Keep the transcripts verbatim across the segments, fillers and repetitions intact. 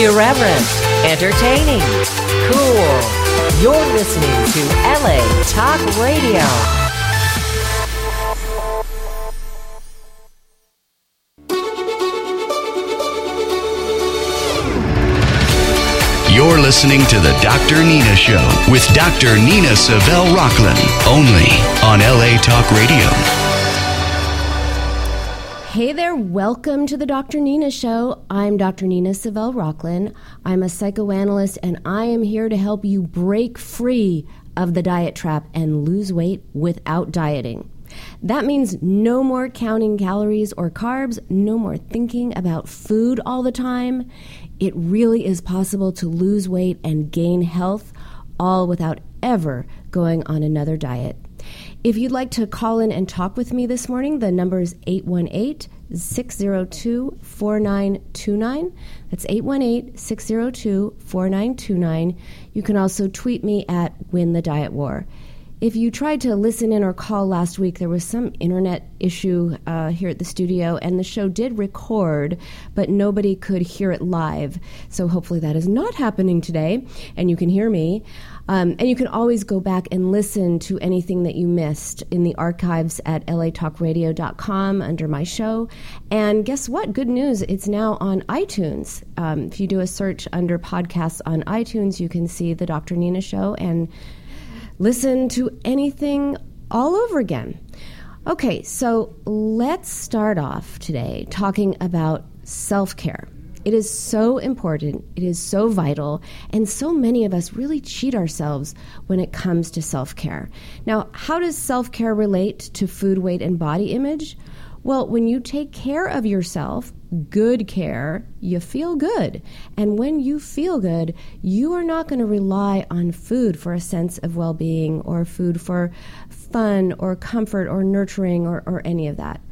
Irreverent, entertaining, cool. You're listening to L A Talk Radio. You're listening to the Doctor Nina Show with Doctor Nina Savelle Rocklin, only on L A Talk Radio. Hey there, welcome to the Doctor Nina Show. I'm Doctor Nina Savelle Rocklin. I'm a psychoanalyst, and I am here to help you break free of the diet trap and lose weight without dieting. That means no more counting calories or carbs, no more thinking about food all the time. It really is possible to lose weight and gain health, all without ever going on another diet. If you'd like to call in and talk with me this morning, the number is eight one eight, six zero two, four nine two nine. That's eight one eight, six zero two, four nine two nine. You can also tweet me at Win the Diet War. If you tried to listen in or call last week, there was some internet issue uh, here at the studio, and the show did record, but nobody could hear it live. So hopefully that is not happening today, and you can hear me. Um, and you can always go back and listen to anything that you missed in the archives at L A talk radio dot com under my show. And guess what? Good news. It's now on iTunes. Um, if you do a search under podcasts on iTunes, you can see the Doctor Nina Show and listen to anything all over again. Okay, so let's start off today talking about self-care. It is so important, it is so vital, and so many of us really cheat ourselves when it comes to self-care. Now, how does self-care relate to food, weight, and body image? Well, when you take care of yourself, good care, you feel good. And when you feel good, you are not going to rely on food for a sense of well-being or food for fun or comfort or nurturing or, or any of that.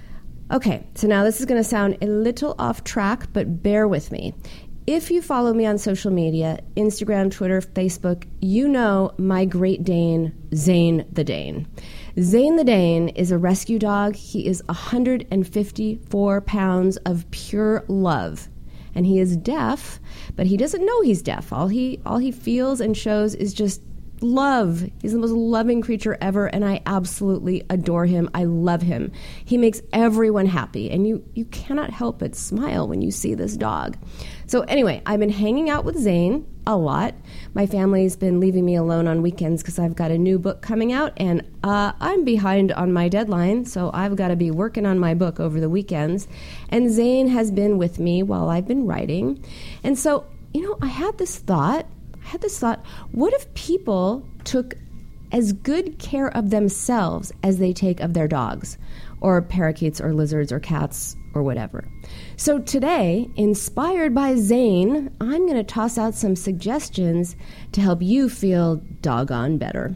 Okay, so now this is going to sound a little off track, but bear with me. If you follow me on social media, Instagram, Twitter, Facebook, you know my Great Dane, Zane the Dane. Zane the Dane is a rescue dog. He is one hundred fifty-four pounds of pure love. And he is deaf, but he doesn't know he's deaf. All he all he feels and shows is just love. He's the most loving creature ever, and I absolutely adore him. I love him. He makes everyone happy, and you, you cannot help but smile when you see this dog. So anyway, I've been hanging out with Zane a lot. My family's been leaving me alone on weekends because I've got a new book coming out, and uh, I'm behind on my deadline, so I've got to be working on my book over the weekends. And Zane has been with me while I've been writing. And so, you know, I had this thought, I had this thought, what if people took as good care of themselves as they take of their dogs, or parakeets, or lizards, or cats, or whatever? So today, inspired by Zane, I'm going to toss out some suggestions to help you feel doggone better.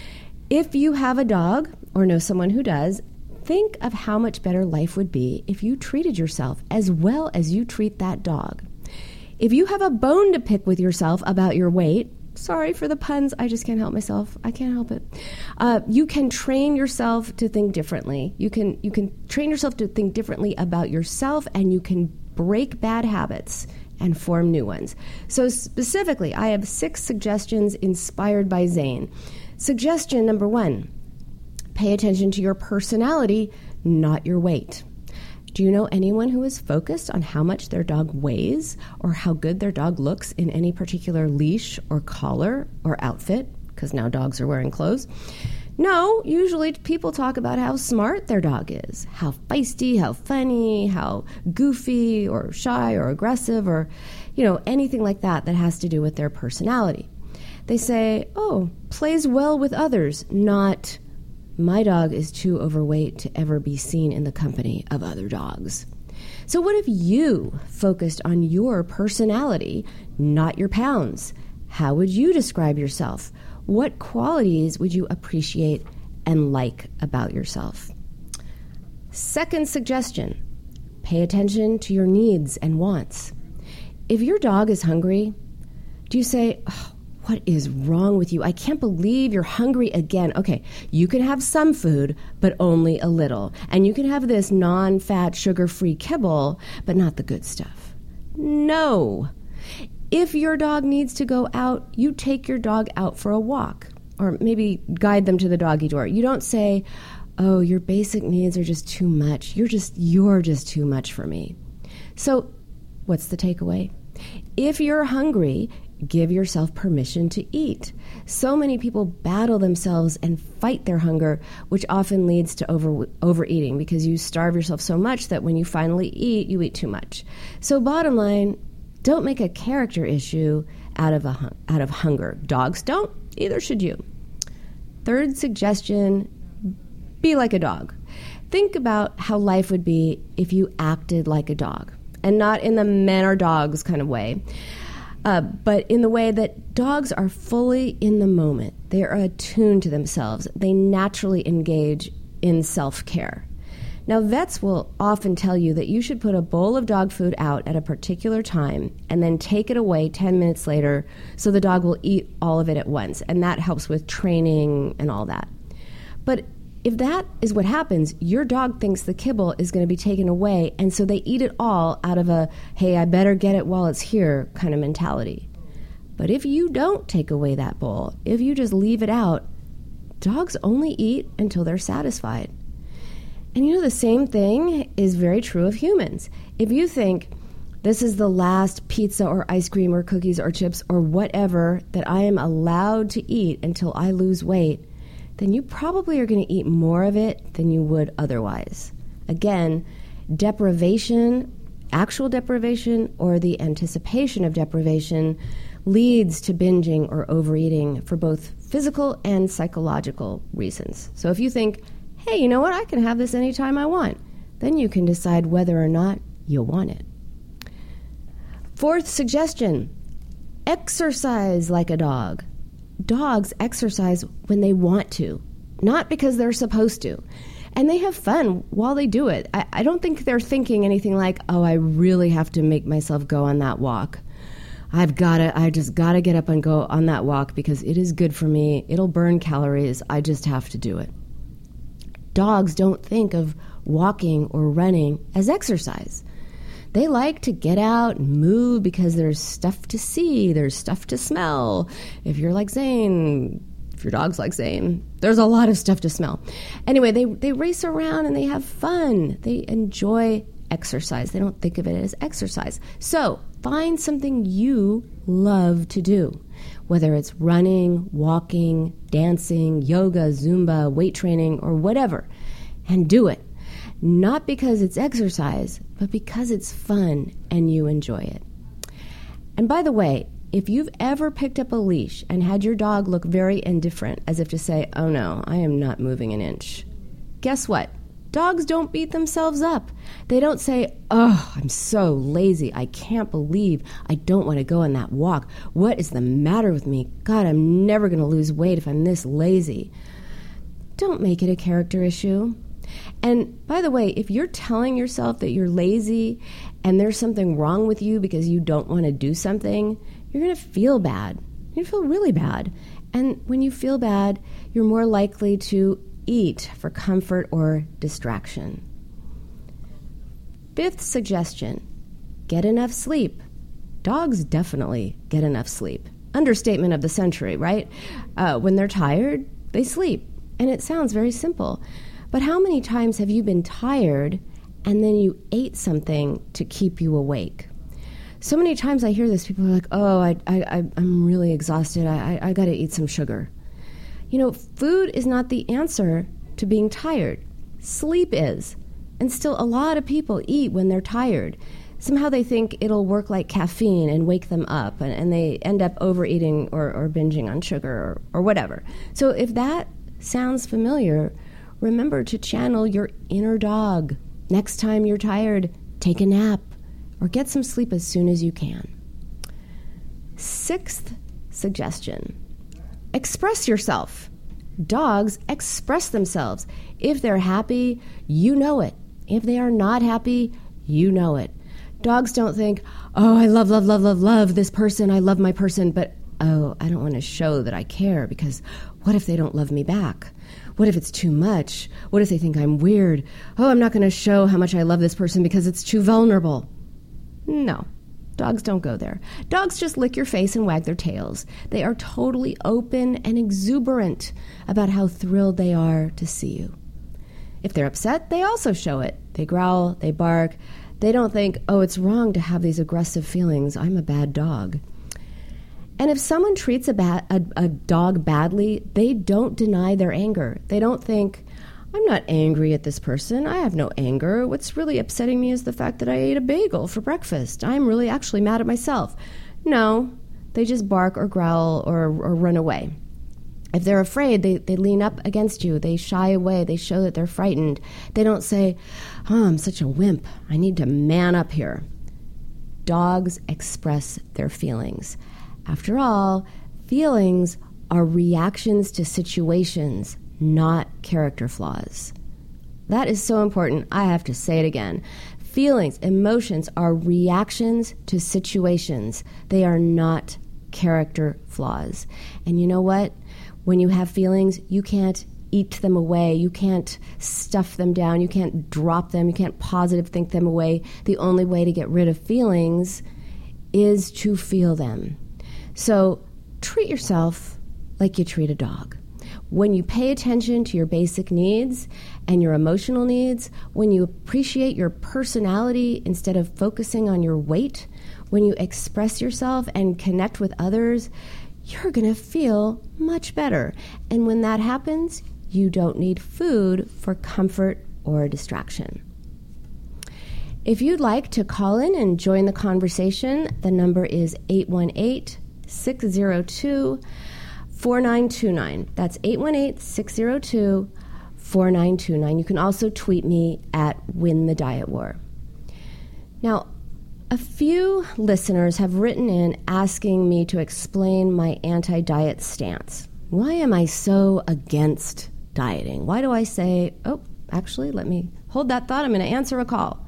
If you have a dog, or know someone who does, think of how much better life would be if you treated yourself as well as you treat that dog. If you have a bone to pick with yourself about your weight, sorry for the puns, I just can't help myself. I can't help it. Uh, you can train yourself to think differently. You can you can train yourself to think differently about yourself, and you can break bad habits and form new ones. So specifically, I have six suggestions inspired by Zane. Suggestion number one, pay attention to your personality, not your weight. Do you know anyone who is focused on how much their dog weighs or how good their dog looks in any particular leash or collar or outfit? Because now dogs are wearing clothes. No, usually people talk about how smart their dog is, how feisty, how funny, how goofy or shy or aggressive or, you know, anything like that that has to do with their personality. They say, oh, plays well with others, not my dog is too overweight to ever be seen in the company of other dogs. So what if you focused on your personality, not your pounds? How would you describe yourself? What qualities would you appreciate and like about yourself? Second suggestion, pay attention to your needs and wants. If your dog is hungry, do you say, oh, what is wrong with you? I can't believe you're hungry again. Okay, you can have some food, but only a little. And you can have this non-fat, sugar-free kibble, but not the good stuff. No. If your dog needs to go out, you take your dog out for a walk, or maybe guide them to the doggy door. You don't say, oh, your basic needs are just too much. You're just, you're just too much for me. So what's the takeaway? If you're hungry, give yourself permission to eat. So many people battle themselves and fight their hunger, which often leads to over overeating because you starve yourself so much that when you finally eat, you eat too much. So bottom line, don't make a character issue out of a out of hunger. Dogs don't, either should you. Third suggestion, be like a dog. Think about how life would be if you acted like a dog, and not in the men are dogs kind of way. Uh, but in the way that dogs are fully in the moment. They are attuned to themselves. They naturally engage in self-care. Now, vets will often tell you that you should put a bowl of dog food out at a particular time and then take it away ten minutes later so the dog will eat all of it at once. And that helps with training and all that. But if that is what happens, your dog thinks the kibble is going to be taken away, and so they eat it all out of a, hey, I better get it while it's here kind of mentality. But if you don't take away that bowl, if you just leave it out, dogs only eat until they're satisfied. And you know, the same thing is very true of humans. If you think, this is the last pizza or ice cream or cookies or chips or whatever that I am allowed to eat until I lose weight, then you probably are going to eat more of it than you would otherwise. Again, deprivation, actual deprivation, or the anticipation of deprivation leads to binging or overeating for both physical and psychological reasons. So if you think, hey, you know what, I can have this anytime I want, then you can decide whether or not you'll want it. Fourth suggestion, exercise like a dog. Dogs exercise when they want to, not because they're supposed to. And they have fun while they do it. I, I don't think they're thinking anything like, oh, I really have to make myself go on that walk. I've got to, I just got to get up and go on that walk because it is good for me. It'll burn calories. I just have to do it. Dogs don't think of walking or running as exercise. They like to get out and move because there's stuff to see, there's stuff to smell. If you're like Zane, if your dog's like Zane, there's a lot of stuff to smell. Anyway, they, they race around and they have fun. They enjoy exercise. They don't think of it as exercise. So find something you love to do, whether it's running, walking, dancing, yoga, Zumba, weight training, or whatever, and do it. Not because it's exercise, but because it's fun and you enjoy it. And by the way, if you've ever picked up a leash and had your dog look very indifferent, as if to say, oh no, I am not moving an inch, guess what? Dogs don't beat themselves up. They don't say, oh, I'm so lazy. I can't believe I don't want to go on that walk. What is the matter with me? God, I'm never going to lose weight if I'm this lazy. Don't make it a character issue. And by the way, if you're telling yourself that you're lazy and there's something wrong with you because you don't want to do something, you're going to feel bad. You're going to feel really bad. And when you feel bad, you're more likely to eat for comfort or distraction. Fifth suggestion, get enough sleep. Dogs definitely get enough sleep. Understatement of the century, right? Uh, when they're tired, they sleep. And it sounds very simple. But how many times have you been tired and then you ate something to keep you awake? So many times I hear this, people are like, oh, I, I, I'm really exhausted. I, I, I got to eat some sugar. You know, food is not the answer to being tired. Sleep is. And still a lot of people eat when they're tired. Somehow they think it'll work like caffeine and wake them up, and, and they end up overeating or, or binging on sugar or, or whatever. So if that sounds familiar, remember to channel your inner dog. Next time you're tired, take a nap or get some sleep as soon as you can. Sixth suggestion, express yourself. Dogs express themselves. If they're happy, you know it. If they are not happy, you know it. Dogs don't think, oh, I love, love, love, love, love this person. I love my person, but oh, I don't want to show that I care because what if they don't love me back? What if it's too much? What if they think I'm weird? Oh, I'm not going to show how much I love this person because it's too vulnerable. No. Dogs don't go there. Dogs just lick your face and wag their tails. They are totally open and exuberant about how thrilled they are to see you. If they're upset, they also show it. They growl, they bark. They don't think, oh, it's wrong to have these aggressive feelings. I'm a bad dog. And if someone treats a, ba- a, a dog badly, they don't deny their anger. They don't think, I'm not angry at this person. I have no anger. What's really upsetting me is the fact that I ate a bagel for breakfast. I'm really actually mad at myself. No, they just bark or growl or, or run away. If they're afraid, they, they lean up against you. They shy away. They show that they're frightened. They don't say, oh, I'm such a wimp. I need to man up here. Dogs express their feelings. After all, feelings are reactions to situations, not character flaws. That is so important. I have to say it again. Feelings, emotions are reactions to situations. They are not character flaws. And you know what? When you have feelings, you can't eat them away. You can't stuff them down. You can't drop them. You can't positive think them away. The only way to get rid of feelings is to feel them. So treat yourself like you treat a dog. When you pay attention to your basic needs and your emotional needs, when you appreciate your personality instead of focusing on your weight, when you express yourself and connect with others, you're going to feel much better. And when that happens, you don't need food for comfort or distraction. If you'd like to call in and join the conversation, the number is eight one eight, six zero two, four nine two nine. That's eight one eight, six zero two, four nine two nine. You can also tweet me at Win the Diet War. Now, a few listeners have written in asking me to explain my anti-diet stance. Why am I so against dieting? Why do I say, oh, actually, let me hold that thought. I'm going to answer a call.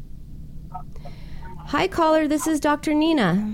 Hi, caller. This is Doctor Nina.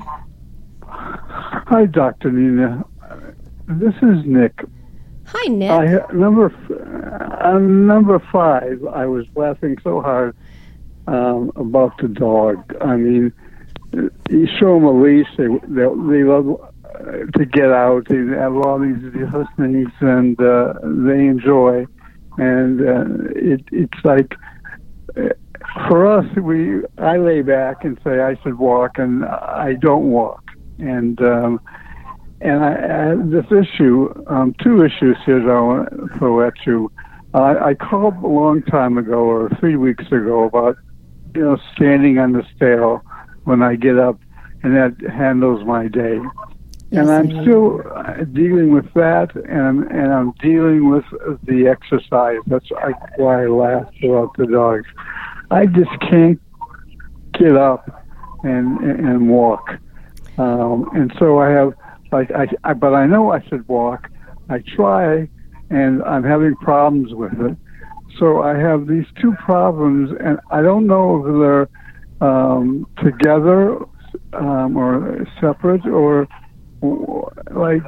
Hi, Doctor Nina. This is Nick. Hi, Nick. I, number on number five, I was laughing so hard um, about the dog. I mean, you show them a leash, they they, they love uh, to get out. They have all these different things, and uh, they enjoy. And uh, it, it's like uh, for us, we I lay back and say I should walk, and I don't walk. And um, and I, I, this issue, um, two issues here that I want to throw at you. I, I called a long time ago, or three weeks ago, about you know standing on the scale when I get up, and that handles my day. Yes, and I'm still dealing with that, and I'm, and I'm dealing with the exercise. That's why I laughed about the dogs. I just can't get up and and walk, um, and so I have like I, I. But I know I should walk. I try, and I'm having problems with it. So I have these two problems, and I don't know if they're um, together um, or separate, or like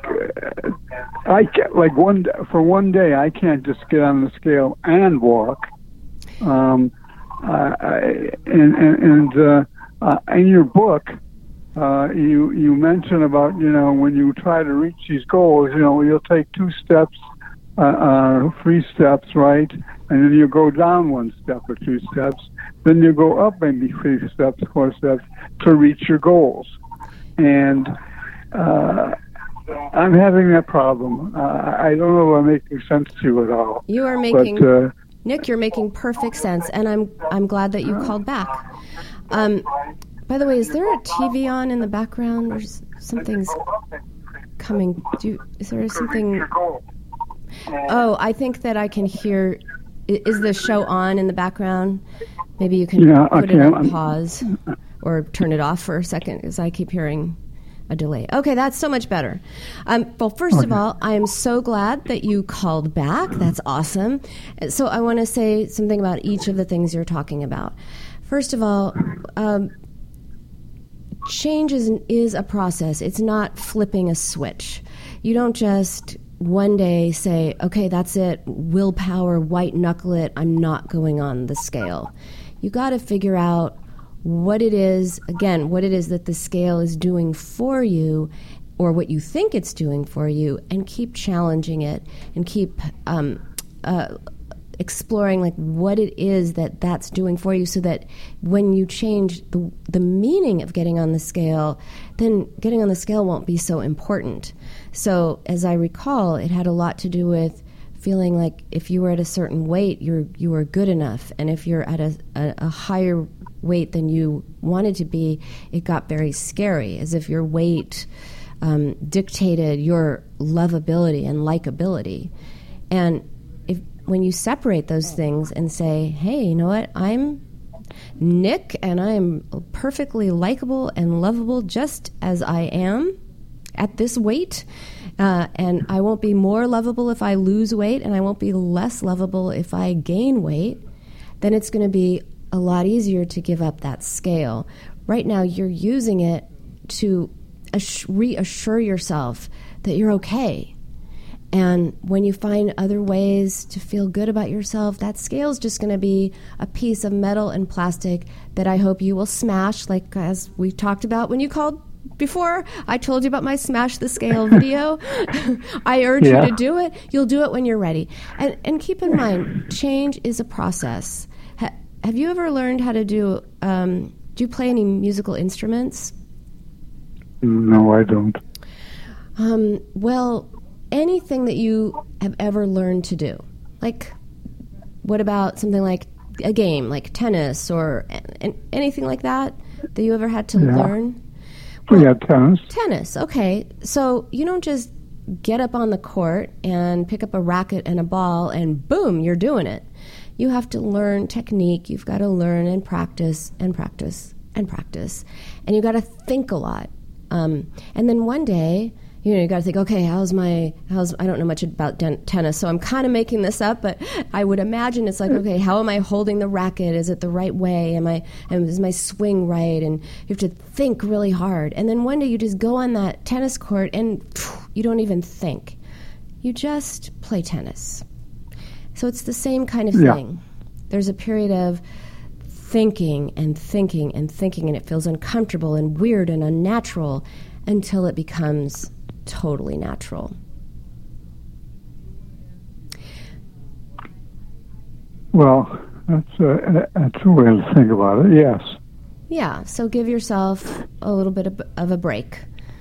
I can't, like one for one day I can't just get on the scale and walk. Um, I, and and, and uh, uh, in your book, uh, you you mention about you know when you try to reach these goals, you know you'll take two steps, uh, uh, three steps, right, and then you go down one step or two steps, then you go up maybe three steps, four steps to reach your goals, and uh, I'm having that problem. Uh, I don't know if I'm making sense to you at all. You are making. But, uh, Nick, you're making perfect sense, and I'm I'm glad that you called back. Um, by the way, is there a T V on in the background, or something's coming? Do you, is there something? Oh, I think that I can hear. Is the show on in the background? Maybe you can yeah, put okay. it on pause or turn it off for a second, because I keep hearing a delay. Okay, that's so much better. Um, well, first okay. of all, I am so glad that you called back. That's awesome. So I want to say something about each of the things you're talking about. First of all, um, change is, is a process. It's not flipping a switch. You don't just one day say, okay, that's it, willpower, white knuckle it, I'm not going on the scale. You got to figure out what it is, again, what it is that the scale is doing for you, or what you think it's doing for you, and keep challenging it and keep um, uh, exploring like what it is that that's doing for you, so that when you change the the meaning of getting on the scale, then getting on the scale won't be so important. So as I recall, it had a lot to do with feeling like if you were at a certain weight, you're you were good enough, and if you're at a, a, a higher weight than you wanted to be, it got very scary, as if your weight um, dictated your lovability and likability. And if when you separate those things and say, hey, you know what, I'm Nick, and I'm perfectly likable and lovable just as I am at this weight, uh, and I won't be more lovable if I lose weight, and I won't be less lovable if I gain weight, then it's going to be a lot easier to give up that scale. Right now, you're using it to ass- reassure yourself that you're okay. And when you find other ways to feel good about yourself, that scale is just going to be a piece of metal and plastic that I hope you will smash, like as we talked about when you called before. I told you about my Smash the Scale video. I urge yeah. you to do it. You'll do it when you're ready. And, and keep in mind, change is a process. Ha- have you ever learned how to do, um, do you play any musical instruments? No, I don't. Um, well... anything that you have ever learned to do. Like, what about something like a game, like tennis or a- anything like that that you ever had to yeah. learn? Well, yeah, tennis. Tennis, okay. So you don't just get up on the court and pick up a racket and a ball and boom, you're doing it. You have to learn technique. You've got to learn and practice and practice and practice. And you've got to think a lot. Um, and then one day, you know, you got to think, okay, how's my, how's, I don't know much about den- tennis, so I'm kind of making this up, but I would imagine it's like, okay, how am I holding the racket? Is it the right way? Am I, am, is my swing right? And you have to think really hard. And then one day you just go on that tennis court and phew, you don't even think. You just play tennis. So it's the same kind of thing. Yeah. There's a period of thinking and thinking and thinking, and it feels uncomfortable and weird and unnatural until it becomes totally natural. Well, that's a, that's a way to think about it, yes. Yeah, so give yourself a little bit of, of a break.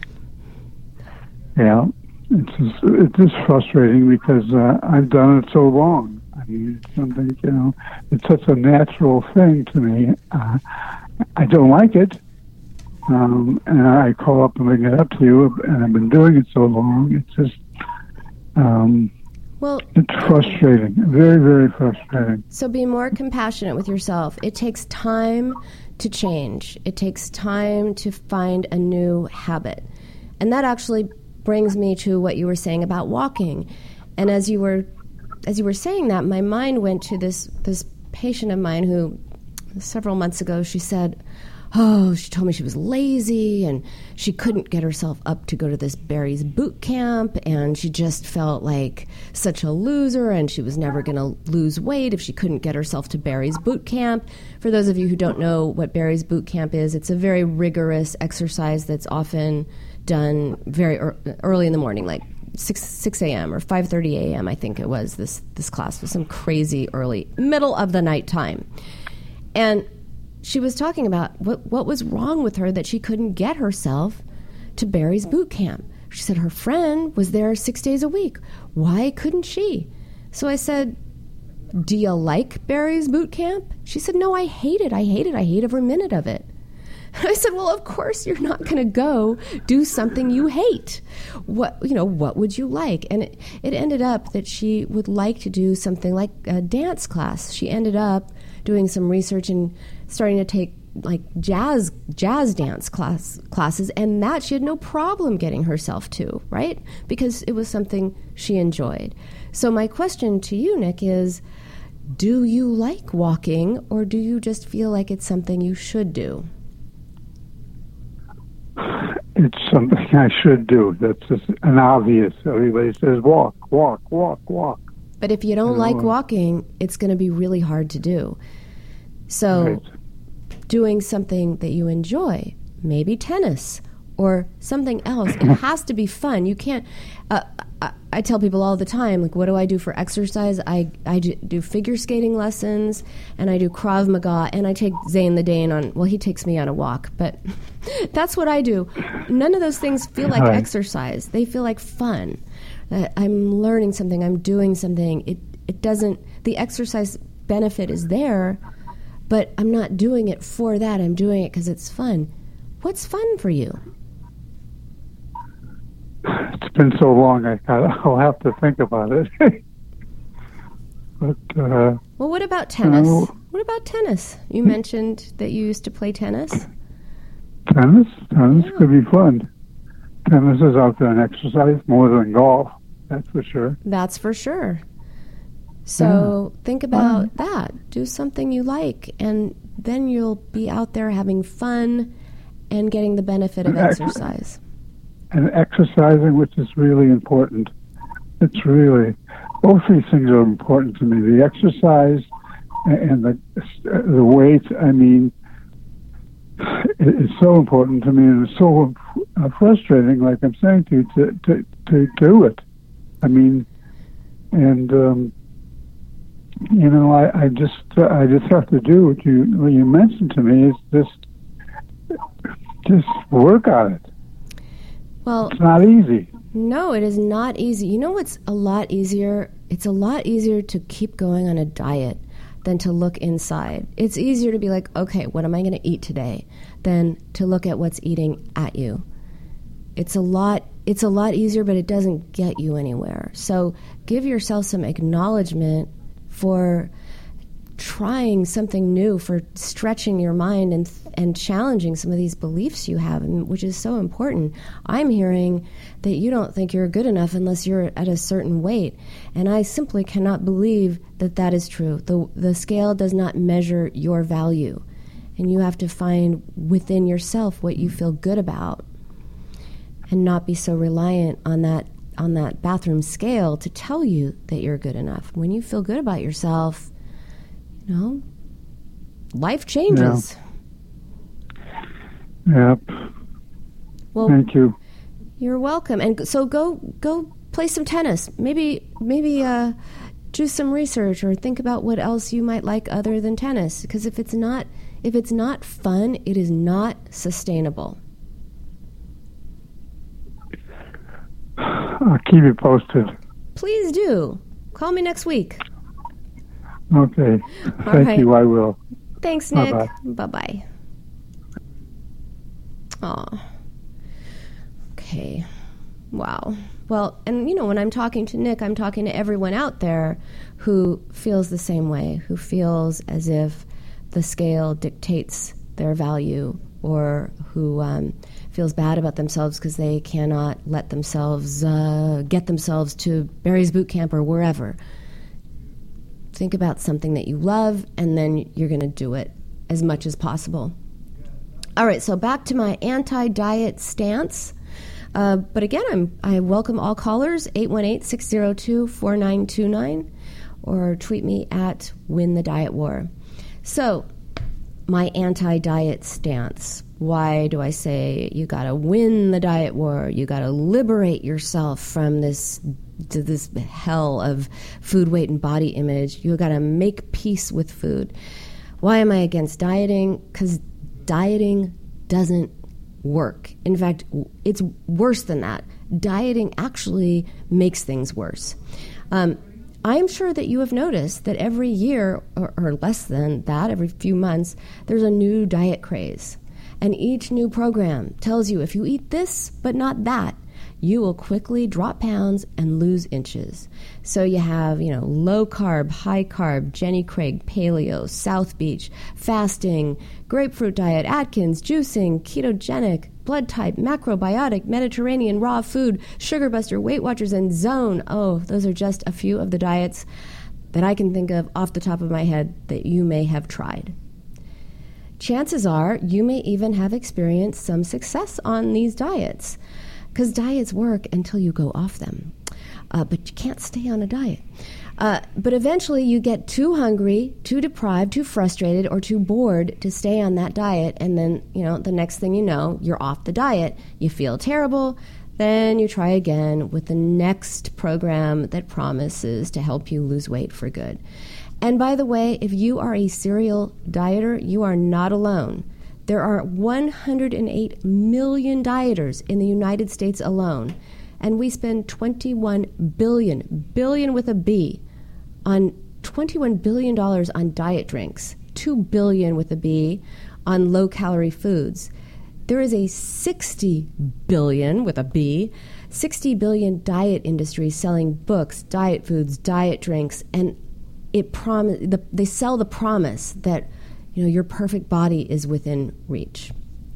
Yeah, it's just, it's just frustrating because uh, I've done it so long. I mean, it's something, you know, it's such a natural thing to me. Uh, I don't like it. Um, and I call up and bring it up to you, and I've been doing it so long. It's just, um, well, it's frustrating, very, very frustrating. So be more compassionate with yourself. It takes time to change. It takes time to find a new habit. And that actually brings me to what you were saying about walking. And as you were, as you were saying that, my mind went to this, this patient of mine who several months ago, she said, oh, she told me she was lazy and she couldn't get herself up to go to this Barry's boot camp, and she just felt like such a loser, and she was never going to lose weight if she couldn't get herself to Barry's boot camp. For those of you who don't know what Barry's boot camp is, it's a very rigorous exercise that's often done very er- early in the morning, like six a.m. or five thirty a.m. I think it was. This this class was some crazy early, middle of the night time. And she was talking about what, what was wrong with her that she couldn't get herself to Barry's boot camp. She said her friend was there six days a week. Why couldn't she? So I said, do you like Barry's boot camp? She said, no, I hate it. I hate it. I hate every minute of it. And I said, well, of course you're not going to go do something you hate. What, you know, what would you like? And it, it ended up that she would like to do something like a dance class. She ended up doing some research and starting to take like jazz jazz dance class classes, and that she had no problem getting herself to, right? Because it was something she enjoyed. So my question to you, Nick, is do you like walking, or do you just feel like it's something you should do? It's something I should do. That's just an obvious. Everybody says walk, walk, walk, walk. But if you don't you know, like walking, it's going to be really hard to do. So right. doing something that you enjoy, maybe tennis or something else. It has to be fun. You can't, uh, I, I tell people all the time, like, what do I do for exercise? I, I do, do figure skating lessons, and I do Krav Maga, and I take Zane the Dane on, well, he takes me on a walk, but that's what I do. None of those things feel like Right. exercise. They feel like fun. Uh, I'm learning something. I'm doing something. It, it doesn't, the exercise benefit is there, but I'm not doing it for that. I'm doing it because it's fun. What's fun for you? It's been so long, I, I'll have to think about it. But, uh, Well, what about tennis? Uh, What about tennis? You mentioned that you used to play tennis. tennis? Tennis could be fun. Tennis is out there and exercise more than golf, that's for sure. That's for sure. So think about that. Do something you like, and then you'll be out there having fun and getting the benefit of Ex- exercise. And exercising, which is really important. It's really, both these things are important to me. The exercise and the the weight, I mean, it's so important to me, and it's so uh, frustrating, like I'm saying to you, to, to, to do it. I mean, and, um, you know, I, I just uh, I just have to do what you what you mentioned to me is just just work on it. Well, It's not easy. no, it is not easy. You know what's a lot easier? It's a lot easier to keep going on a diet than to look inside. It's easier to be like, okay, what am I going to eat today, than to look at what's eating at you. It's a lot it's a lot easier, but it doesn't get you anywhere. So give yourself some acknowledgement for trying something new, for stretching your mind and and challenging some of these beliefs you have, and which is so important. I'm hearing that you don't think you're good enough unless you're at a certain weight, and I simply cannot believe that that is true. The the scale does not measure your value, and you have to find within yourself what you feel good about, and not be so reliant on that on that bathroom scale to tell you that you're good enough. When you feel good about yourself, you know, life changes. Yep. Well, Thank you. you're welcome. And so go go play some tennis. Maybe maybe uh, do some research or think about what else you might like other than tennis. Because if it's not if it's not fun, it is not sustainable. I'll keep you posted. Please do. Call me next week. Okay. All Thank right. you. I will. Thanks, Nick. Bye-bye. Bye-bye. Aw. Okay. Wow. Well, and you know, when I'm talking to Nick, I'm talking to everyone out there who feels the same way, who feels as if the scale dictates their value, or who um, feels bad about themselves because they cannot let themselves uh, get themselves to Barry's Boot Camp or wherever. Think about something that you love, and then you're going to do it as much as possible. All right, so back to my anti-diet stance. Uh, but again, I'm, I welcome all callers, eight one eight, six zero two, four nine two nine, or tweet me at Win the Diet War. So, my anti-diet stance. Why do I say you got to win the diet war? You got to liberate yourself from this to this hell of food, weight, and body image. You got to make peace with food. Why am I against dieting? Because dieting doesn't work. In fact, it's worse than that. Dieting actually makes things worse. Um, I'm sure that you have noticed that every year, or, or less than that, every few months, there's a new diet craze. And each new program tells you if you eat this but not that, you will quickly drop pounds and lose inches. So you have, you know, low carb, high carb, Jenny Craig, paleo, South Beach, fasting, grapefruit diet, Atkins, juicing, ketogenic, blood type, macrobiotic, Mediterranean, raw food, Sugar Buster, Weight Watchers, and Zone. Oh, those are just a few of the diets that I can think of off the top of my head that you may have tried. Chances are you may even have experienced some success on these diets, because diets work until you go off them. Uh, but you can't stay on a diet. Uh, but eventually you get too hungry, too deprived, too frustrated, or too bored to stay on that diet. And then, you know, the next thing you know, you're off the diet. You feel terrible. Then you try again with the next program that promises to help you lose weight for good. And by the way, if you are a serial dieter, you are not alone. There are one hundred eight million dieters in the United States alone. And we spend twenty-one billion, billion with a B, on twenty-one billion dollars on diet drinks, two billion with a B on low-calorie foods. There is a sixty billion with a B, sixty billion diet industry selling books, diet foods, diet drinks, and it prom- the, they sell the promise that, you know, your perfect body is within reach.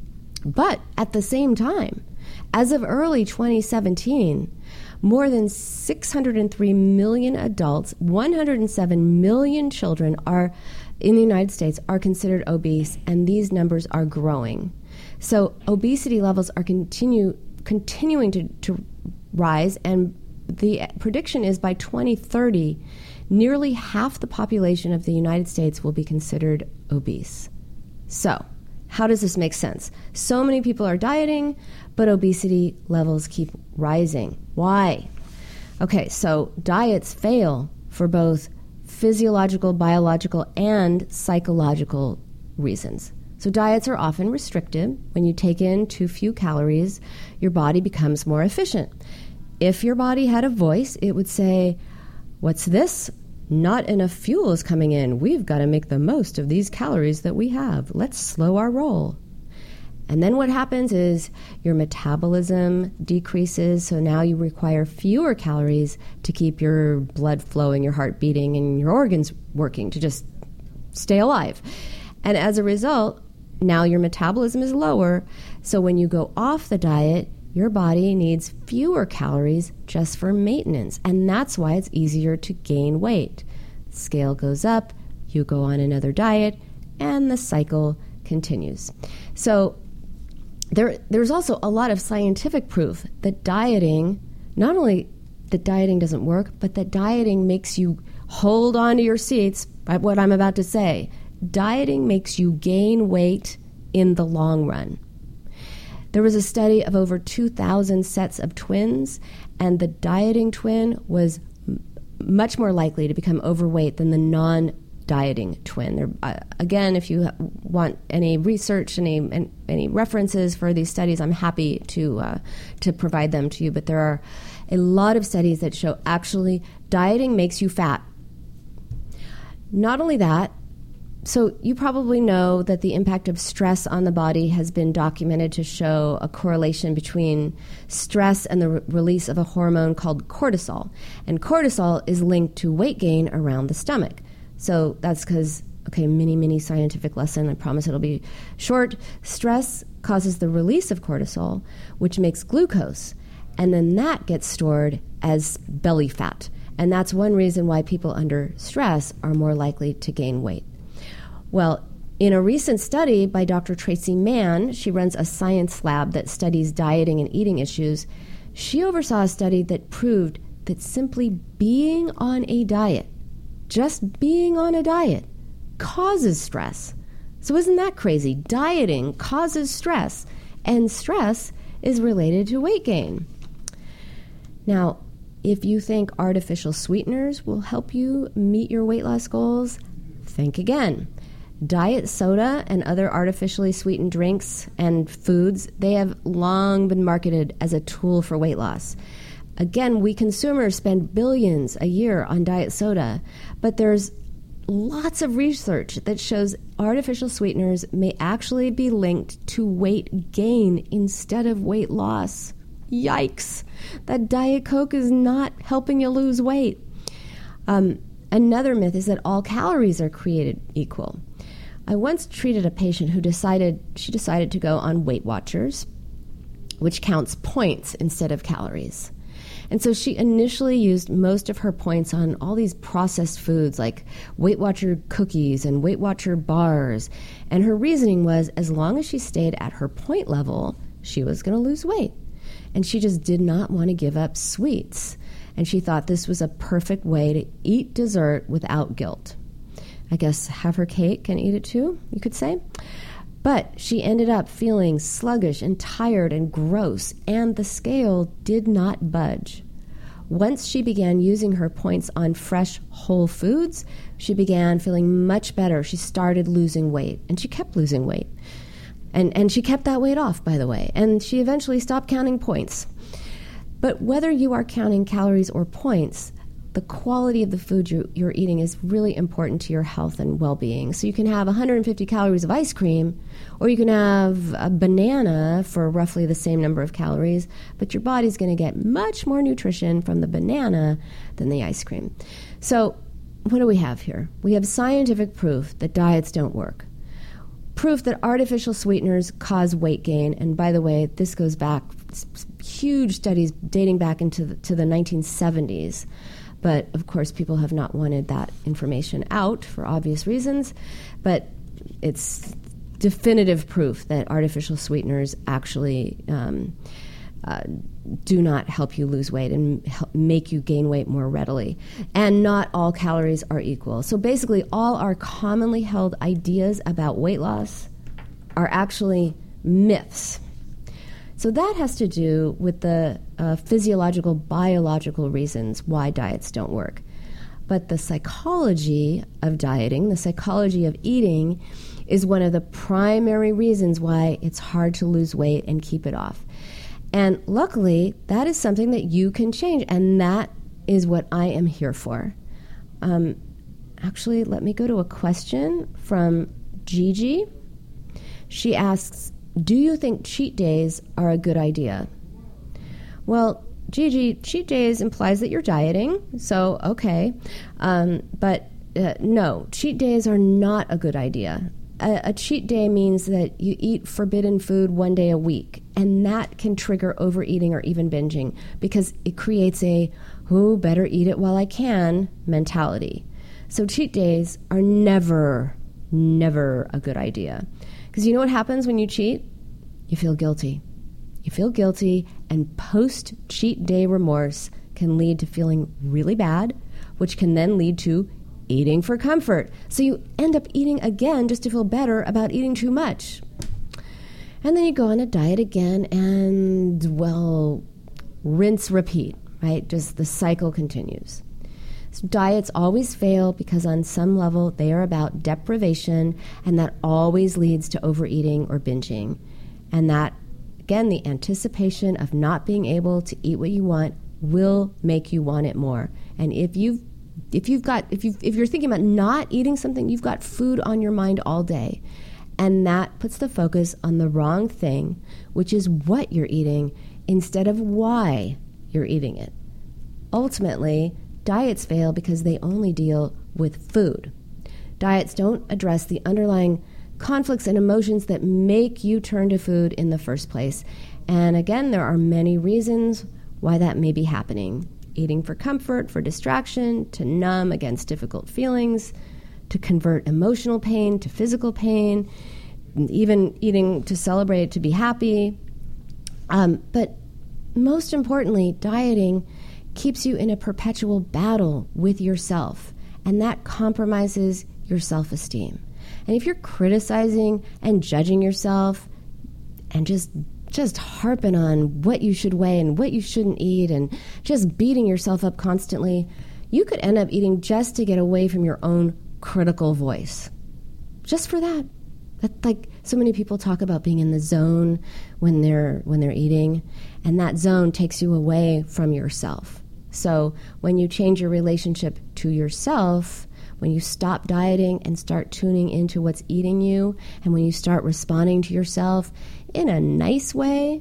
But at the same time, as of early twenty seventeen, more than six hundred three million adults, one hundred seven million children are in the United States are considered obese, and these numbers are growing. So obesity levels are continue continuing to, to rise, and the prediction is by twenty thirty, nearly half the population of the United States will be considered obese. So, how does this make sense? So many people are dieting, but obesity levels keep rising. Why? Okay, so diets fail for both physiological, biological, and psychological reasons. So diets are often restrictive. When you take in too few calories, your body becomes more efficient. If your body had a voice, it would say, "What's this? Not enough fuel is coming in. We've got to make the most of these calories that we have. Let's slow our roll." And then what happens is your metabolism decreases, so now you require fewer calories to keep your blood flowing, your heart beating, and your organs working to just stay alive. And as a result, now your metabolism is lower, so when you go off the diet, your body needs fewer calories just for maintenance, and that's why it's easier to gain weight. The scale goes up, you go on another diet, and the cycle continues. So there, there's also a lot of scientific proof that dieting, not only that dieting doesn't work, but that dieting makes you hold on to your seats by what I'm about to say. Dieting makes you gain weight in the long run. There was a study of over two thousand sets of twins, and the dieting twin was m- much more likely to become overweight than the non-dieting twin. There, uh, again, if you want any research, any any references for these studies, I'm happy to uh, to provide them to you. But there are a lot of studies that show actually dieting makes you fat. Not only that, so you probably know that the impact of stress on the body has been documented to show a correlation between stress and the re- release of a hormone called cortisol. And cortisol is linked to weight gain around the stomach. So that's because, okay, mini, mini scientific lesson, I promise it'll be short. Stress causes the release of cortisol, which makes glucose. And then that gets stored as belly fat. And that's one reason why people under stress are more likely to gain weight. Well, in a recent study by Doctor Tracy Mann, she runs a science lab that studies dieting and eating issues. She oversaw a study that proved that simply being on a diet, just being on a diet, causes stress. So isn't that crazy? Dieting causes stress, and stress is related to weight gain. Now, if you think artificial sweeteners will help you meet your weight loss goals, think again. Diet soda and other artificially sweetened drinks and foods, they have long been marketed as a tool for weight loss. Again, we consumers spend billions a year on diet soda, but there's lots of research that shows artificial sweeteners may actually be linked to weight gain instead of weight loss. Yikes! That Diet Coke is not helping you lose weight. Um, another myth is that all calories are created equal. I once treated a patient who decided, she decided to go on Weight Watchers, which counts points instead of calories. And so she initially used most of her points on all these processed foods like Weight Watcher cookies and Weight Watcher bars. And her reasoning was as long as she stayed at her point level, she was going to lose weight. And she just did not want to give up sweets. and she thought this was a perfect way to eat dessert without guilt. I guess have her cake and eat it too, you could say. But she ended up feeling sluggish and tired and gross, and the scale did not budge. Once she began using her points on fresh, whole foods, she began feeling much better. She started losing weight, and she kept losing weight. And, and she kept that weight off, by the way, and she eventually stopped counting points. But whether you are counting calories or points, the quality of the food you're, you're eating is really important to your health and well-being. So you can have one hundred fifty calories of ice cream, or you can have a banana for roughly the same number of calories, but your body's going to get much more nutrition from the banana than the ice cream. So what do we have here? We have scientific proof that diets don't work. Proof that artificial sweeteners cause weight gain. And by the way, this goes back, huge studies dating back into the, to the nineteen seventies. But, of course, people have not wanted that information out for obvious reasons. But it's definitive proof that artificial sweeteners actually um, uh, do not help you lose weight and help make you gain weight more readily. And not all calories are equal. So basically, all our commonly held ideas about weight loss are actually myths. So that has to do with the uh, physiological, biological reasons why diets don't work. But the psychology of dieting, the psychology of eating, is one of the primary reasons why it's hard to lose weight and keep it off. And luckily, that is something that you can change, and that is what I am here for. Um, actually, let me go to a question from Gigi. She asks, do you think cheat days are a good idea? Well, Gigi, cheat days implies that you're dieting, so okay. Um, but uh, no, cheat days are not a good idea. A, a cheat day means that you eat forbidden food one day a week, and that can trigger overeating or even binging because it creates a, oh, better eat it while I can mentality. So cheat days are never, never a good idea. Because you know what happens when you cheat? You feel guilty. You feel guilty, and post-cheat day remorse can lead to feeling really bad, which can then lead to eating for comfort. So you end up eating again just to feel better about eating too much. And then you go on a diet again and, well, rinse, repeat, right? Just the cycle continues. So diets always fail because on some level they are about deprivation, and that always leads to overeating or binging. And that, again, the anticipation of not being able to eat what you want will make you want it more. And if you've if you've got if you if you're thinking about not eating something, you've got food on your mind all day. And that puts the focus on the wrong thing, which is what you're eating instead of why you're eating it. Ultimately, diets fail because they only deal with food. Diets don't address the underlying conflicts and emotions that make you turn to food in the first place. And again, there are many reasons why that may be happening. Eating for comfort, for distraction, to numb against difficult feelings, to convert emotional pain to physical pain, even eating to celebrate, to be happy. Um, but most importantly, dieting keeps you in a perpetual battle with yourself, and that compromises your self-esteem. And if you're criticizing and judging yourself and just just harping on what you should weigh and what you shouldn't eat and just beating yourself up constantly, you could end up eating just to get away from your own critical voice. Just for that. That, like, so many people talk about being in the zone when they're when they're eating, and that zone takes you away from yourself. So when you change your relationship to yourself, when you stop dieting and start tuning into what's eating you, and when you start responding to yourself in a nice way,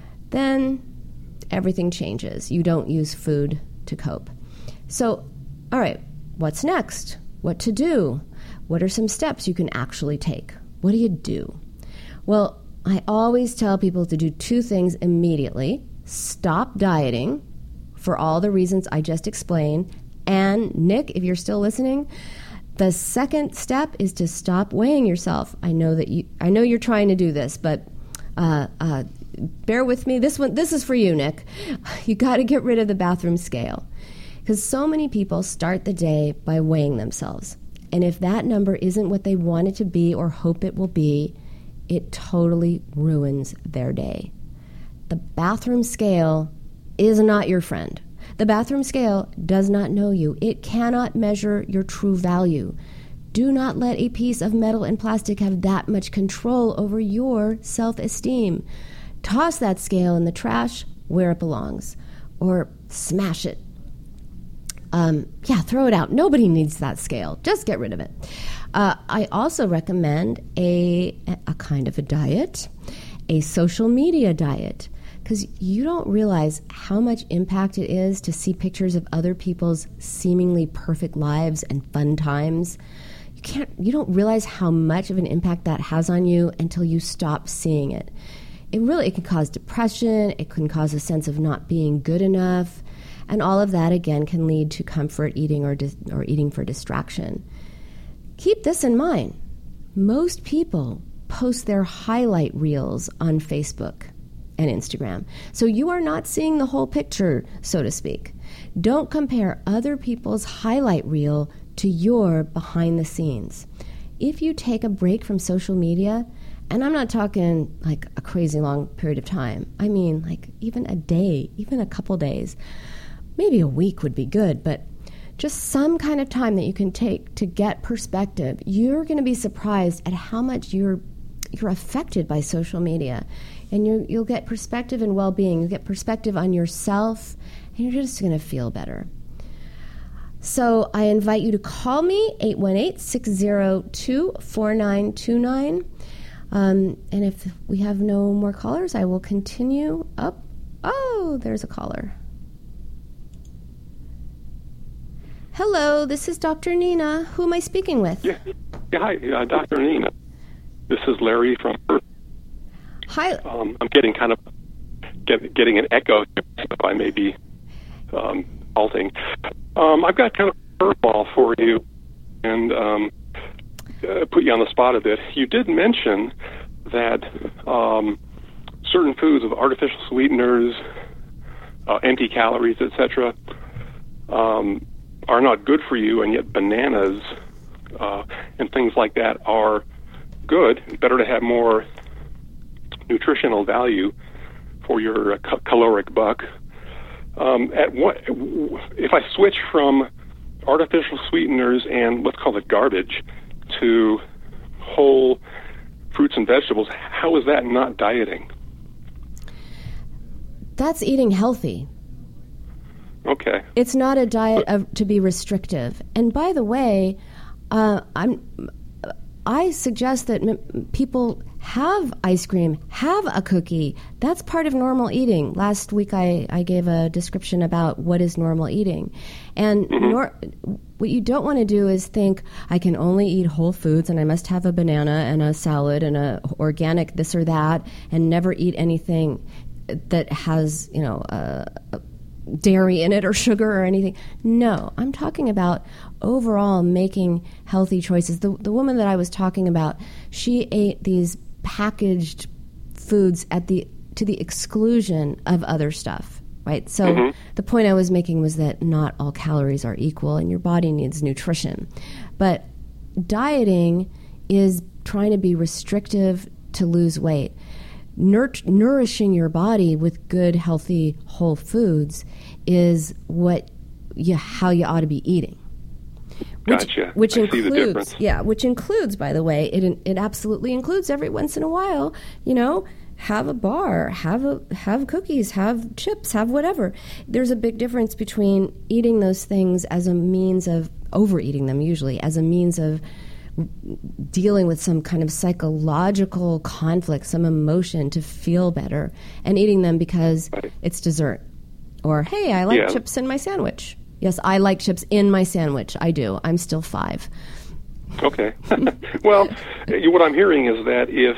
then everything changes. You don't use food to cope. So, all right, what's next? What to do? What are some steps you can actually take? What do you do? Well, I always tell people to do two things immediately. Stop dieting for all the reasons I just explained. And Nick, if you're still listening, the second step is to stop weighing yourself. I know that you, I know you're trying to do this, but uh, uh, bear with me. This one, this is for you, Nick. You got to get rid of the bathroom scale. Because so many people start the day by weighing themselves. And if that number isn't what they want it to be or hope it will be, it totally ruins their day. The bathroom scale is not your friend. The bathroom scale does not know you. It cannot measure your true value. Do not let a piece of metal and plastic have that much control over your self-esteem. Toss that scale in the trash where it belongs, or smash it. Um, yeah, throw it out. Nobody needs that scale. Just get rid of it. Uh, I also recommend a, a kind of a diet, a social media diet, because you don't realize how much impact it is to see pictures of other people's seemingly perfect lives and fun times. You can't, you don't realize how much of an impact that has on you until you stop seeing it. It really, it can cause depression. It can cause a sense of not being good enough. And all of that, again, can lead to comfort eating or dis- or eating for distraction. Keep this in mind. Most people post their highlight reels on Facebook and Instagram. So you are not seeing the whole picture, so to speak. Don't compare other people's highlight reel to your behind the scenes. If you take a break from social media, and I'm not talking like a crazy long period of time, I mean like even a day, even a couple days, maybe a week would be good, but just some kind of time that you can take to get perspective, you're going to be surprised at how much you're you're affected by social media. And you, you'll get perspective and well-being. You'll get perspective on yourself, and you're just going to feel better. So I invite you to call me, eight one eight, six zero two, four nine two nine. Um, and if we have no more callers, I will continue up. Oh, there's a caller. Hello, this is Doctor Nina. Who am I speaking with? Yeah, yeah hi, uh, Doctor Nina. This is Larry from Earth. Hi. Um, I'm getting kind of get, getting an echo, if I may be um, halting. Um, I've got kind of a curveball for you, and um, uh, put you on the spot a bit. You did mention that um, certain foods with artificial sweeteners, uh, empty calories, et cetera, um, are not good for you, and yet bananas uh, and things like that are good. It's better to have more nutritional value for your uh, ca- caloric buck. Um, at what if I switch from artificial sweeteners and let's call it garbage to whole fruits and vegetables? How is that not dieting? That's eating healthy. Okay. It's not a diet of, to be restrictive. And by the way, uh, I'm, I suggest that m- people have ice cream, have a cookie. That's part of normal eating. Last week I, I gave a description about what is normal eating. And mm-hmm. nor, what you don't want to do is think, I can only eat whole foods and I must have a banana and a salad and a organic this or that and never eat anything that has, you know, a, a dairy in it or sugar or anything. No, I'm talking about overall making healthy choices. The the woman that I was talking about, she ate these packaged foods at the to the exclusion of other stuff, right? So mm-hmm. the point I was making was that not all calories are equal and your body needs nutrition. But dieting is trying to be restrictive to lose weight. Nur- nourishing your body with good, healthy, whole foods is what you, how you ought to be eating. Which, gotcha. Which I includes, see the difference. yeah, which includes, by the way, it it absolutely includes every once in a while, you know, have a bar, have a have cookies, have chips, have whatever. There's a big difference between eating those things as a means of overeating them, usually as a means of dealing with some kind of psychological conflict, some emotion to feel better, and eating them because right. it's dessert. Or, hey, I like yeah. chips in my sandwich. Yes, I like chips in my sandwich. I do. I'm still five. Okay. Well, what I'm hearing is that if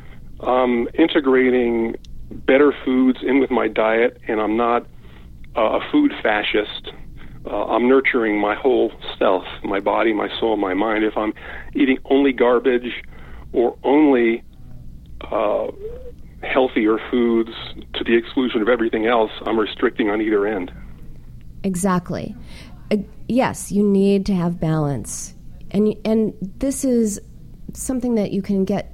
I'm integrating better foods in with my diet and I'm not uh, a food fascist, Uh, I'm nurturing my whole self, my body, my soul, my mind. If I'm eating only garbage or only uh, healthier foods to the exclusion of everything else, I'm restricting on either end. Exactly. Uh, yes, you need to have balance. And and this is something that you can get,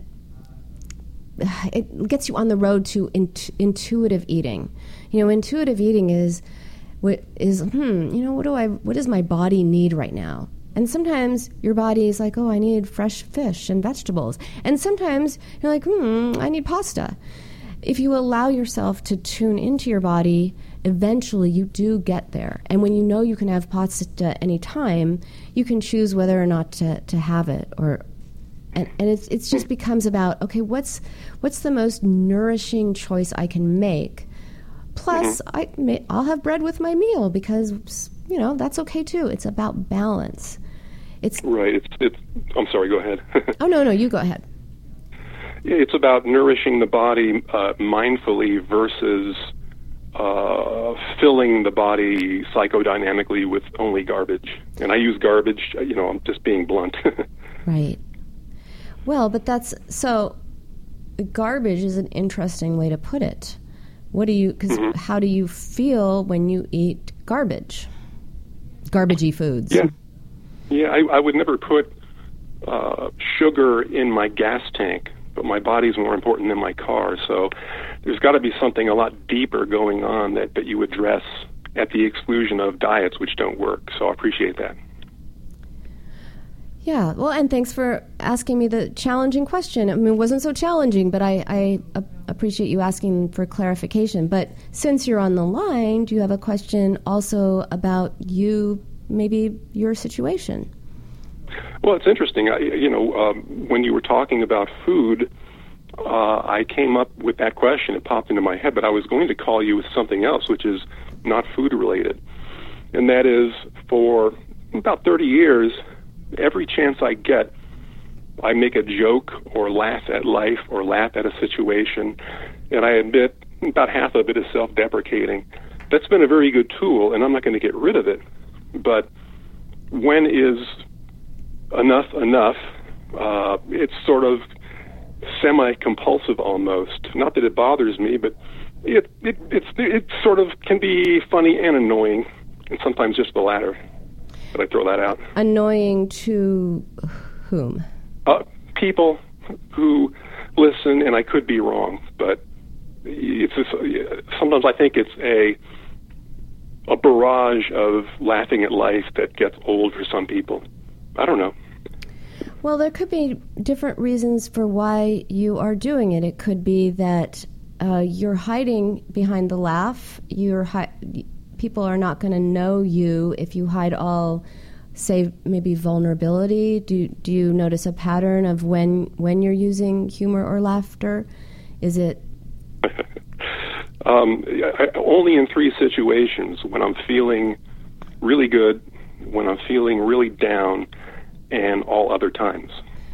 it gets you on the road to int- intuitive eating. You know, intuitive eating is, what is, hmm, you know, what do I, what does my body need right now? And sometimes your body is like, oh, I need fresh fish and vegetables. And sometimes you're like, hmm, I need pasta. If you allow yourself to tune into your body, eventually you do get there. And when you know you can have pasta any time, you can choose whether or not to, to have it. Or and, and it's it's just becomes about, okay, what's what's the most nourishing choice I can make? Plus, mm-hmm. I may, I'll have bread with my meal because, you know, that's okay too. It's about balance. It's right. It's it's. I'm sorry. Go ahead. oh no, no, you go ahead. Yeah, it's about nourishing the body uh, mindfully versus uh, filling the body psychodynamically with only garbage. And I use garbage. You know, I'm just being blunt. Right. Well, but that's so. Garbage is an interesting way to put it. What do you? Because mm-hmm. how do you feel when you eat garbage? Garbagey foods. Yeah. Yeah, I, I would never put uh, sugar in my gas tank, but my body's more important than my car. So there's got to be something a lot deeper going on that, that you address at the exclusion of diets which don't work. So I appreciate that. Yeah, well, and thanks for asking me the challenging question. I mean, it wasn't so challenging, but I, I uh, appreciate you asking for clarification. But since you're on the line, do you have a question also about you, maybe your situation? Well, it's interesting. I, you know, um, when you were talking about food, uh, I came up with that question. It popped into my head, but I was going to call you with something else, which is not food-related. And that is, for about thirty years, every chance I get, I make a joke or laugh at life or laugh at a situation, and I admit about half of it is self-deprecating. That's been a very good tool, and I'm not going to get rid of it. But when is enough enough? Uh, it's sort of semi-compulsive almost. Not that it bothers me, but it it it's it sort of can be funny and annoying, and sometimes just the latter. But I throw that out. Annoying to whom? Uh, people who listen, and I could be wrong, but it's just, sometimes I think it's a a barrage of laughing at life that gets old for some people. I don't know. Well, there could be different reasons for why you are doing it. It could be that uh, you're hiding behind the laugh. You're hi- people are not going to know you if you hide all, say, maybe vulnerability. Do do you notice a pattern of when when you're using humor or laughter? Is it? um, I, only in three situations: when I'm feeling really good, when I'm feeling really down, and all other times.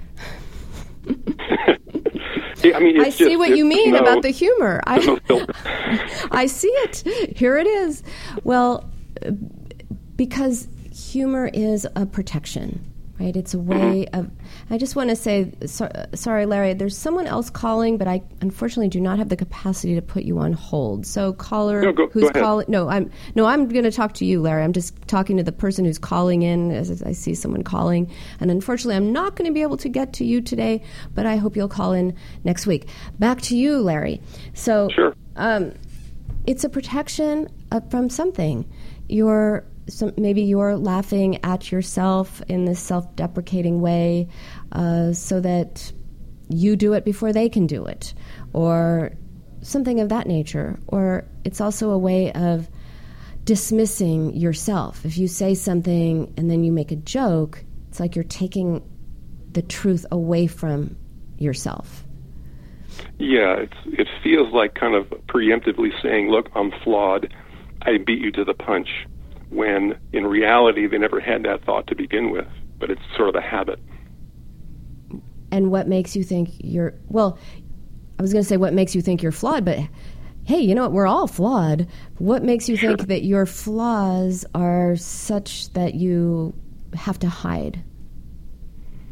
Yeah, I mean, it's I see just, what you mean no, about the humor. I, no filter. I see it. Here it is. Well, because humor is a protection, right? It's a way mm-hmm. of... I just want to say, so, sorry, Larry, there's someone else calling, but I unfortunately do not have the capacity to put you on hold. So caller no, go, who's go calling... No, I'm no, I'm going to talk to you, Larry. I'm just talking to the person who's calling in as I see someone calling. And unfortunately, I'm not going to be able to get to you today, but I hope you'll call in next week. Back to you, Larry. So sure. um, it's a protection uh, from something. You're... So maybe you're laughing at yourself in this self-deprecating way uh, so that you do it before they can do it, or something of that nature. Or it's also a way of dismissing yourself. If you say something and then you make a joke, it's like you're taking the truth away from yourself. Yeah, it's, it feels like kind of preemptively saying, look, I'm flawed. I beat you to the punch. When in reality they never had that thought to begin with, but it's sort of a habit. And what makes you think you're, well, I was going to say what makes you think you're flawed, but hey, you know what, we're all flawed. What makes you sure. think that your flaws are such that you have to hide?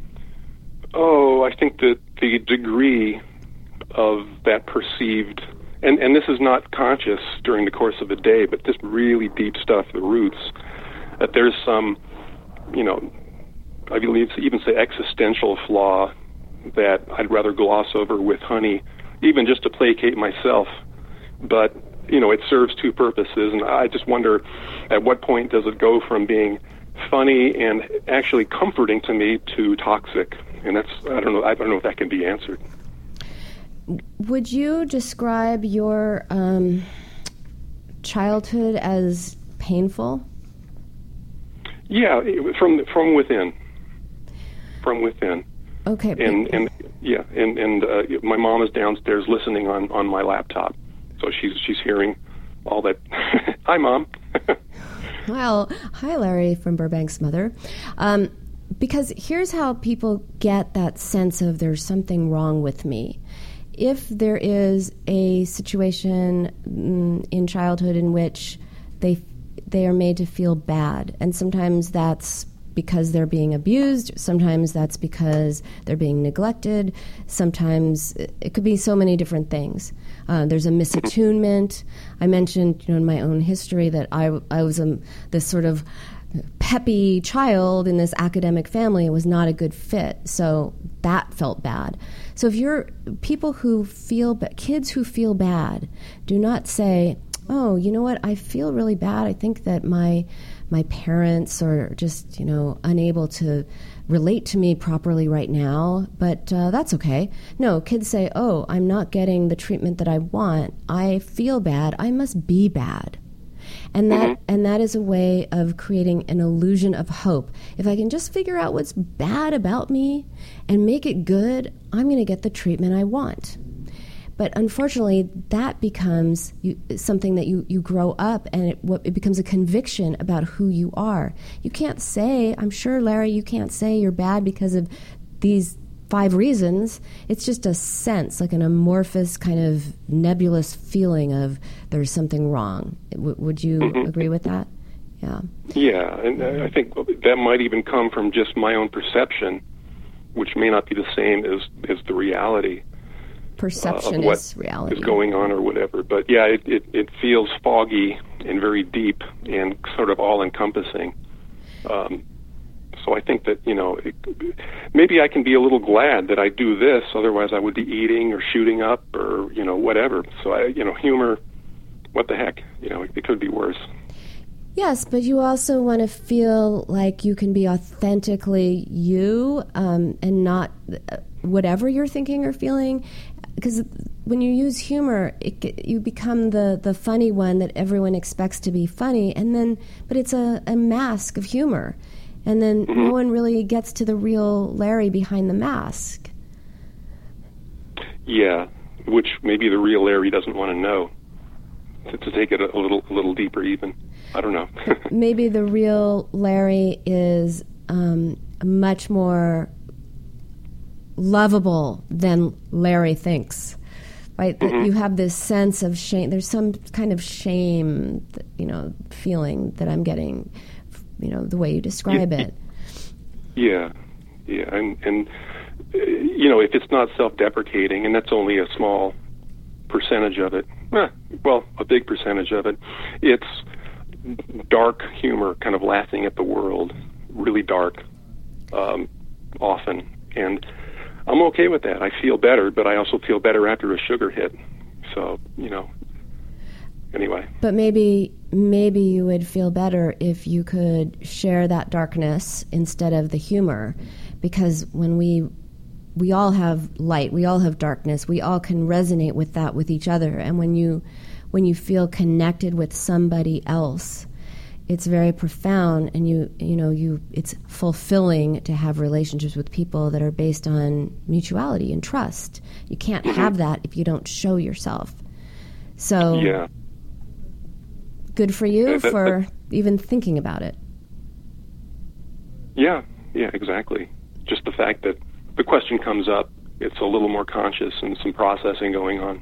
Oh, I think that the degree of that perceived and and this is not conscious during the course of the day, but this really deep stuff, the roots, that there's some, you know, I believe to even say existential flaw that I'd rather gloss over with honey, even just to placate myself. But, you know, it serves two purposes, and I just wonder at what point does it go from being funny and actually comforting to me to toxic? And that's, I don't know, I don't know if that can be answered. Would you describe your um, childhood as painful? Yeah, it, from from within. From within. Okay. And and yeah, and and uh, my mom is downstairs listening on, on my laptop, so she's she's hearing all that. Hi, Mom. Well, hi, Larry from Burbank's mother. Um, because here's how people get that sense of there's something wrong with me. If there is a situation mm, in childhood in which they they are made to feel bad, and sometimes that's because they're being abused, sometimes that's because they're being neglected, sometimes it could be so many different things. Uh, there's a misattunement. I mentioned, you know, in my own history that I, I was a, this sort of peppy child in this academic family. It was not a good fit, so that felt bad. So if you're people who feel, ba- kids who feel bad, do not say, oh, you know what, I feel really bad. I think that my my parents are just, you know, unable to relate to me properly right now, but uh, that's okay. No, kids say, oh, I'm not getting the treatment that I want. I feel bad. I must be bad. And that mm-hmm. and that is a way of creating an illusion of hope. If I can just figure out what's bad about me and make it good, I'm going to get the treatment I want. But unfortunately, that becomes you, something that you, you grow up, and it, what, it becomes a conviction about who you are. You can't say, I'm sure, Larry, you can't say you're bad because of these five reasons. It's just a sense, like an amorphous kind of nebulous feeling of there's something wrong. W- would you mm-hmm. agree with that? Yeah. Yeah, and I think that might even come from just my own perception, which may not be the same as, as the reality. Perception uh, is reality. Is going on or whatever. But yeah, it, it, it feels foggy and very deep and sort of all-encompassing. Um, so I think that, you know, it, maybe I can be a little glad that I do this, otherwise I would be eating or shooting up or, you know, whatever. So, I, you know, humor, what the heck, you know, it, it could be worse. Yes, but you also want to feel like you can be authentically you um, and not whatever you're thinking or feeling. Because when you use humor, it, you become the, the funny one that everyone expects to be funny, and then but it's a, a mask of humor, and then mm-hmm. no one really gets to the real Larry behind the mask. Yeah, which maybe the real Larry doesn't want to know. To, to take it a little a little deeper, even I don't know. Maybe the real Larry is um, much more lovable than Larry thinks, right? Mm-hmm. You have this sense of shame. There's some kind of shame, you know, feeling that I'm getting, you know, the way you describe yeah. it. Yeah, yeah, and and uh, you know, if it's not self-deprecating, and that's only a small percentage of it, eh, well, a big percentage of it, it's dark humor, kind of laughing at the world, really dark, um, often, and I'm okay with that. I feel better, but I also feel better after a sugar hit. So, you know, anyway. But maybe maybe you would feel better if you could share that darkness instead of the humor, because when we we all have light, we all have darkness, we all can resonate with that with each other. And when you when you feel connected with somebody else, it's very profound, and you you know you it's fulfilling to have relationships with people that are based on mutuality and trust. You can't mm-hmm. have that if you don't show yourself. So yeah. Good for you yeah, that, for that, even thinking about it. Yeah, yeah, exactly. Just the fact that the question comes up, it's a little more conscious and some processing going on.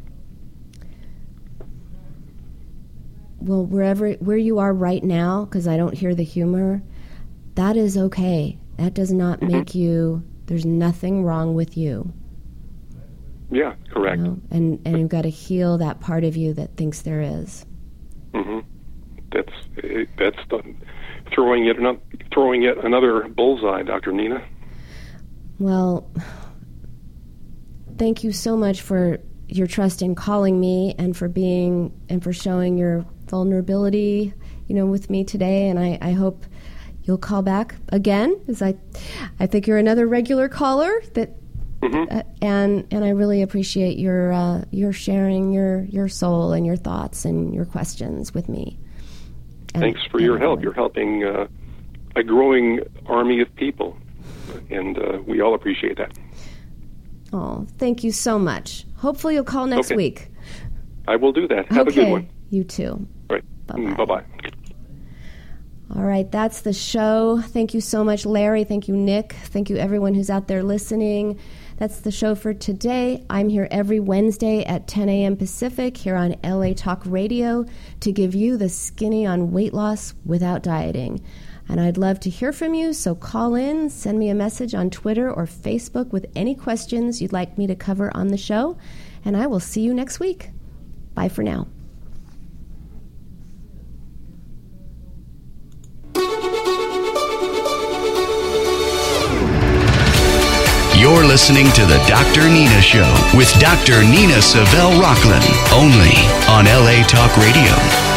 Well, wherever where you are right now, because I don't hear the humor, that is okay. That does not mm-hmm. make you, there's nothing wrong with you. Yeah, correct. You know? And and you've got to heal that part of you that thinks there is. Mm-hmm. That's that's the, throwing it another, throwing yet another bullseye, Doctor Nina. Well, thank you so much for your trust in calling me and for being and for showing your vulnerability, you know, with me today. And I, I hope you'll call back again, because I, I think you're another regular caller. That, mm-hmm. uh, and and I really appreciate your uh, your sharing your your soul and your thoughts and your questions with me. And, Thanks for your help. You're helping uh, a growing army of people, and uh, we all appreciate that. Oh, thank you so much. Hopefully you'll call next okay. week. I will do that. Have okay. a good one. You too. All right. Bye-bye. Bye-bye. All right, that's the show. Thank you so much, Larry. Thank you, Nick. Thank you, everyone who's out there listening. That's the show for today. I'm here every Wednesday at ten a.m. Pacific here on L A Talk Radio to give you the skinny on weight loss without dieting. And I'd love to hear from you, so call in, send me a message on Twitter or Facebook with any questions you'd like me to cover on the show, and I will see you next week. Bye for now. You're listening to the Doctor Nina Show with Doctor Nina Savelle Rocklin, only on L A Talk Radio.